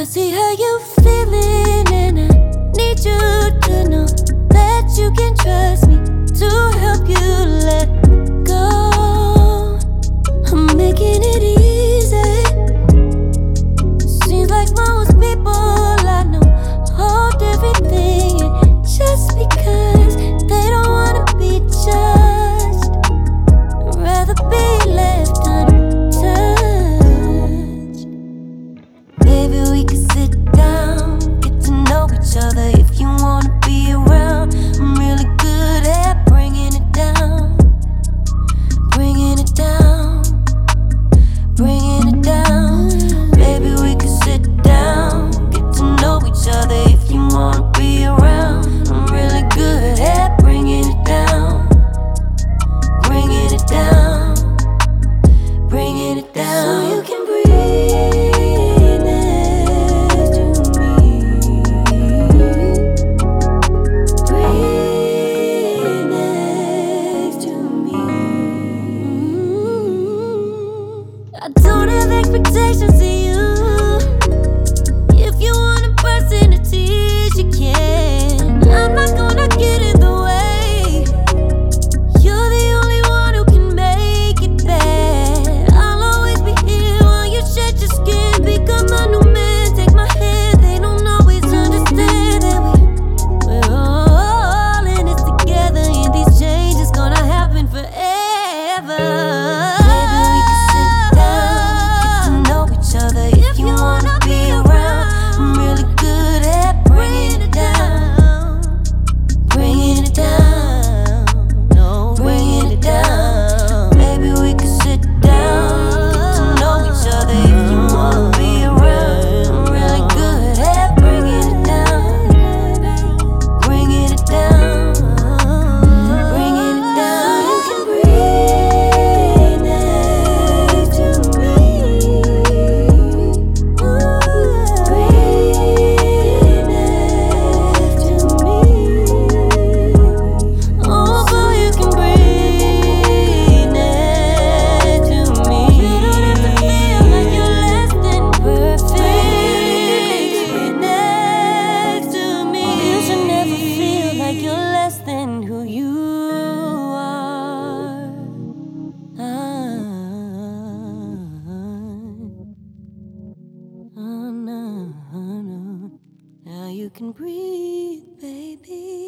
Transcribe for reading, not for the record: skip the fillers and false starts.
see how you feeling, and I need you to know that you can trust me to help you let go. I'm making it easy. Seems like most people I know hold everything in just because they don't wanna be judged. I'd rather be left untouched. Maybe we could sit down, get to know each other. If you wanna be around, I'm really good at bringing it down, bringing it down, bringing it down. Baby, we could sit down, get to know each other. If you wanna be around, I'm really good at bringing it down, bringing it down, bringing it down. So you can breathe next to me, breathe next to me. I don't have expectations of you. If you want a person to teach, you can. I'm not gonna get in the way. You're the only one who can make it bad. I'll always be here while you shed your skin. Become my new man, take my hand. They don't always understand that we're all in this together, and these changes gonna happen forever. Maybe we could sit down, get to know each other. If you wanna be around, I'm really good at bringing it down, bringing it down, no, bringing it down. Maybe we could sit down, get to know each other. If you wanna be around, I'm really good at bringing it down, bringing it down, bringing it down. You can breathe next to me, breathe next to me. Oh boy, you can breathe next to me. You don't have to feel like you're less than perfect. Breathe next to me. You should never feel like you're less than who you are. No. Now you can breathe, baby.